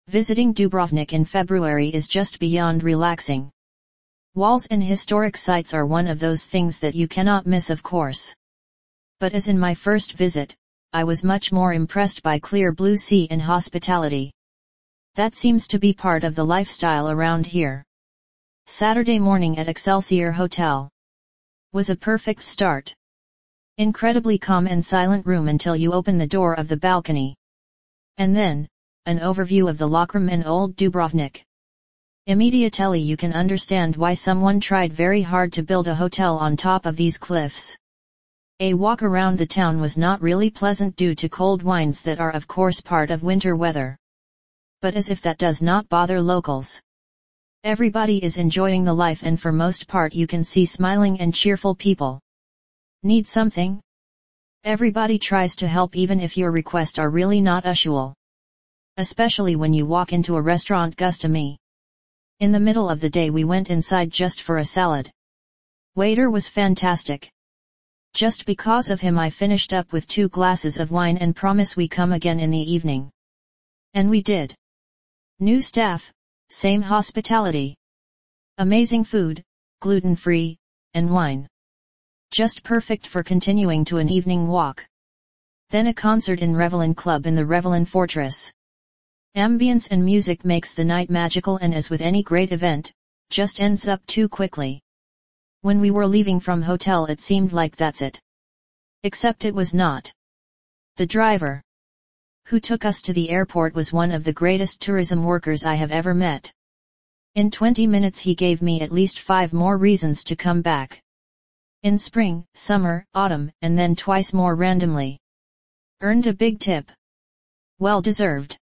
Visiting Dubrovnik in February is just beyond relaxing. Walls and historic sites are one of those things that you cannot miss, of course. But as in my first visit, I was much more impressed by clear blue sea and hospitality. That seems to be part of the lifestyle around here. Saturday morning at Excelsior Hotel was a perfect start. Incredibly calm and silent room until you open the door of the balcony. And then, an overview of the Lokrum and Old Dubrovnik. Immediately you can understand why someone tried very hard to build a hotel on top of these cliffs. A walk around the town was not really pleasant due to cold winds that are of course part of winter weather. But as if that does not bother locals. Everybody is enjoying the life, and for most part you can see smiling and cheerful people. Need something? Everybody tries to help, even if your requests are really not usual. Especially when you walk into a restaurant. Gusta me. In the middle of the day we went inside just for a salad. Waiter was fantastic. Just because of him I finished up with 2 glasses of wine and promise we come again in the evening. And we did. New staff, same hospitality. Amazing food, gluten-free, and wine. Just perfect for continuing to an evening walk. Then a concert in Revelin Club in the Revelin Fortress. Ambience and music makes the night magical, and as with any great event, just ends up too quickly. When we were leaving from hotel it seemed like that's it. Except it was not. The driver who took us to the airport was one of the greatest tourism workers I have ever met. In 20 minutes he gave me at least 5 more reasons to come back. In spring, summer, autumn, and then twice more randomly. Earned a big tip. Well deserved.